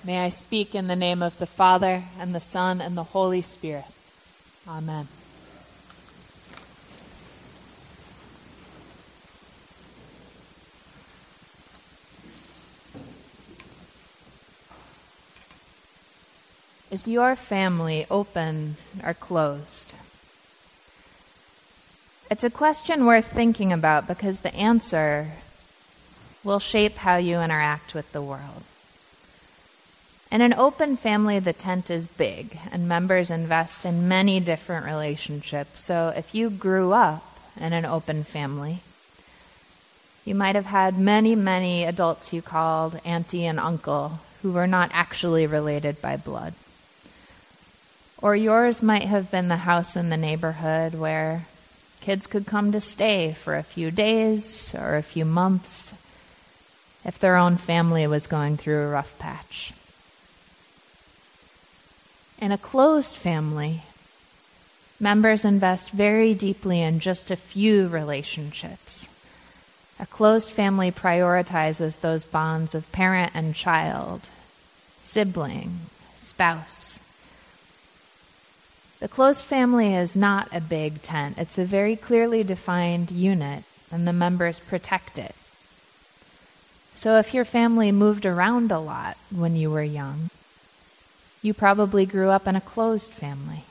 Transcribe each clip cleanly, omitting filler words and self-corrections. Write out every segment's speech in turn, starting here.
may I speak in the name of the Father, and the Son, and the Holy Spirit. Amen. Is your family open or closed? It's a question worth thinking about because the answer will shape how you interact with the world. In an open family, the tent is big, and members invest in many different relationships. So if you grew up in an open family, you might have had many adults you called auntie and uncle who were not actually related by blood. Or yours might have been the house in the neighborhood where kids could come to stay for a few days or a few months if their own family was going through a rough patch. In a closed family, members invest very deeply in just a few relationships. A closed family prioritizes those bonds of parent and child, sibling, spouse. The closed family is not a big tent. It's a very clearly defined unit, and the members protect it. So if your family moved around a lot when you were young, you probably grew up in a closed family.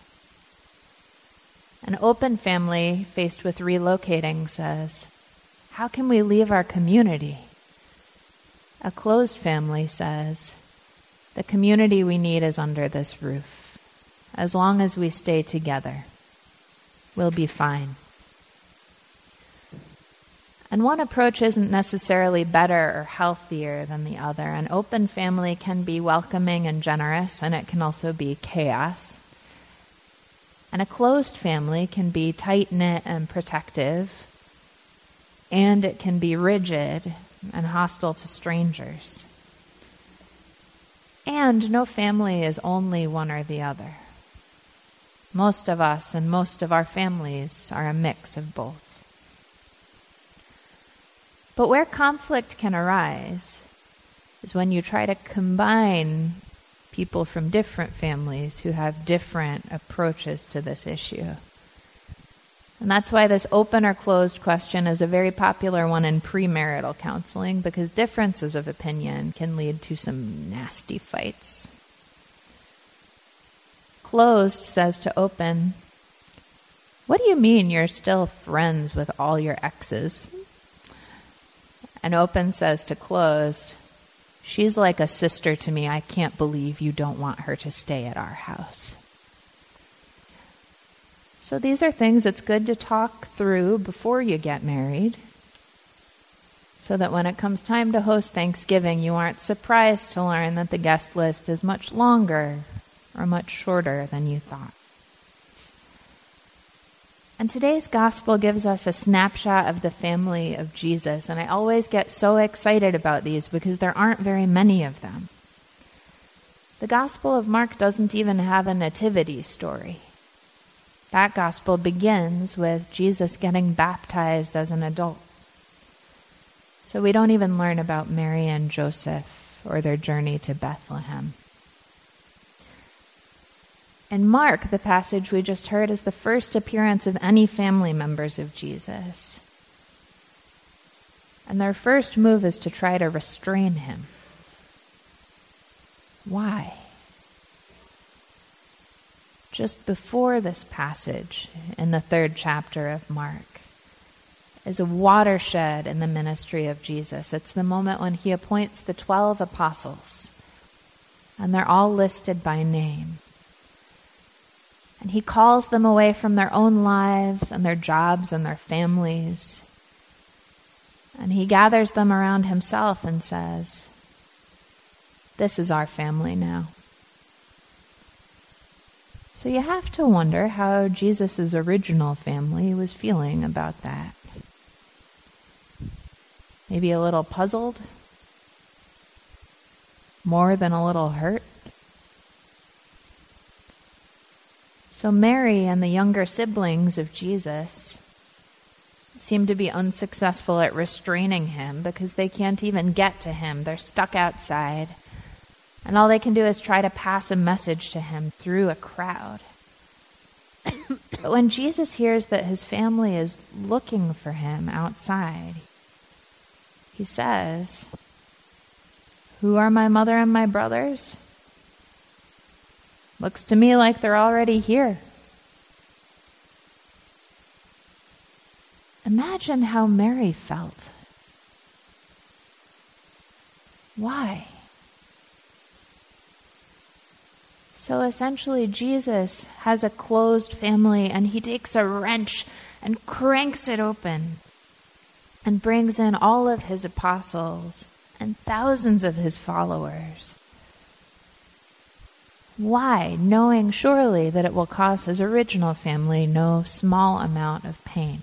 An open family faced with relocating says, how can we leave our community? A closed family says, the community we need is under this roof. As long as we stay together, we'll be fine. And one approach isn't necessarily better or healthier than the other. An open family can be welcoming and generous, and it can also be chaos. And a closed family can be tight-knit and protective, and it can be rigid and hostile to strangers. And no family is only one or the other. Most of us and most of our families are a mix of both. But where conflict can arise is when you try to combine people from different families who have different approaches to this issue. And that's why this open or closed question is a very popular one in premarital counseling, because differences of opinion can lead to some nasty fights. Closed says to open, what do you mean you're still friends with all your exes? And open says to closed, she's like a sister to me. I can't believe you don't want her to stay at our house. So these are things it's good to talk through before you get married, so that when it comes time to host Thanksgiving, you aren't surprised to learn that the guest list is much longer or much shorter than you thought. And today's gospel gives us a snapshot of the family of Jesus, and I always get so excited about these because there aren't very many of them. The Gospel of Mark doesn't even have a nativity story. That gospel begins with Jesus getting baptized as an adult. So we don't even learn about Mary and Joseph or their journey to Bethlehem. In Mark, the passage we just heard is the first appearance of any family members of Jesus. And their first move is to try to restrain him. Why? Just before this passage, in the 3rd chapter of Mark, is a watershed in the ministry of Jesus. It's the moment when he appoints the 12 apostles, and they're all listed by name. And he calls them away from their own lives and their jobs and their families. And he gathers them around himself and says, this is our family now. So you have to wonder how Jesus' original family was feeling about that. Maybe a little puzzled? More than a little hurt? So Mary and the younger siblings of Jesus seem to be unsuccessful at restraining him because they can't even get to him. They're stuck outside. And all they can do is try to pass a message to him through a crowd. But when Jesus hears that his family is looking for him outside, he says, "Who are my mother and my brothers? Looks to me like they're already here." Imagine how Mary felt. Why? So essentially, Jesus has a closed family, and he takes a wrench and cranks it open and brings in all of his apostles and thousands of his followers. Why? Knowing surely that it will cause his original family no small amount of pain.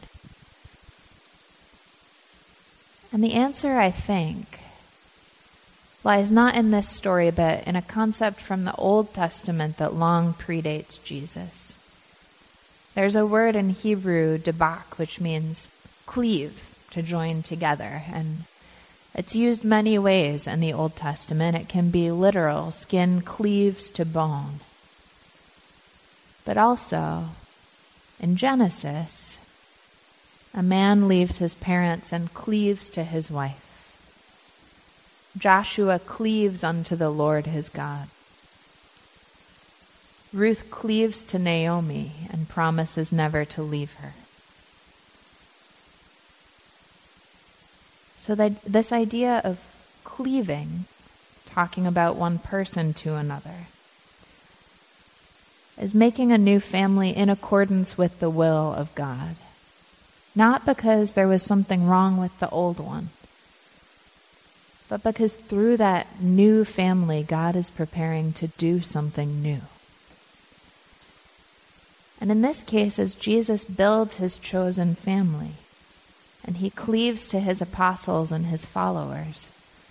And the answer, I think, lies not in this story, but in a concept from the Old Testament that long predates Jesus. There's a word in Hebrew, debak, which means cleave, to join together, and it's used many ways in the Old Testament. It can be literal, skin cleaves to bone. But also, in Genesis, a man leaves his parents and cleaves to his wife. Joshua cleaves unto the Lord his God. Ruth cleaves to Naomi and promises never to leave her. So that this idea of cleaving, talking about one person to another, is making a new family in accordance with the will of God. Not because there was something wrong with the old one, but because through that new family, God is preparing to do something new. And in this case, as Jesus builds his chosen family, and he cleaves to his apostles and his followers,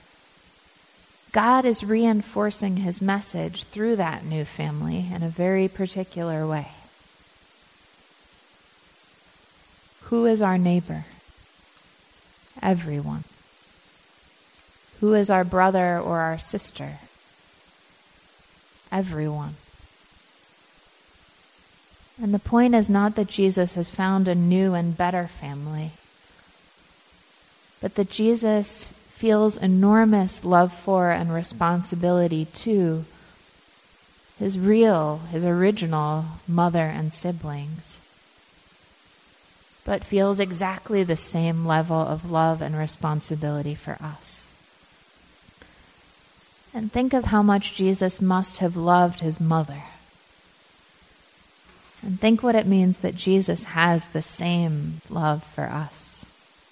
God is reinforcing his message through that new family in a very particular way. Who is our neighbor? Everyone. Who is our brother or our sister? Everyone. And the point is not that Jesus has found a new and better family, but that Jesus feels enormous love for and responsibility to his original mother and siblings, but feels exactly the same level of love and responsibility for us. And think of how much Jesus must have loved his mother. And think what it means that Jesus has the same love for us.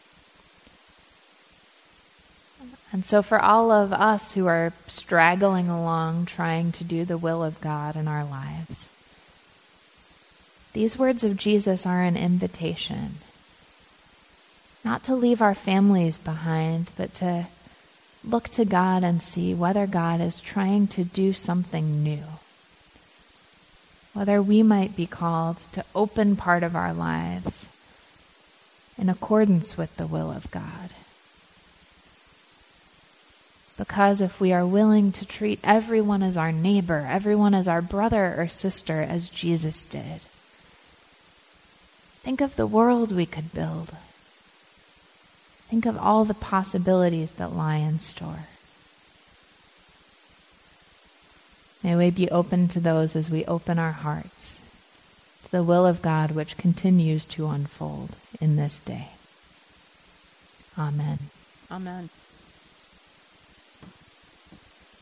And so for all of us who are straggling along trying to do the will of God in our lives, these words of Jesus are an invitation, not to leave our families behind, but to look to God and see whether God is trying to do something new. Whether we might be called to open part of our lives in accordance with the will of God. Because if we are willing to treat everyone as our neighbor, everyone as our brother or sister, as Jesus did, think of the world we could build. Think of all the possibilities that lie in store. May we be open to those as we open our hearts to the will of God which continues to unfold in this day. Amen. Amen.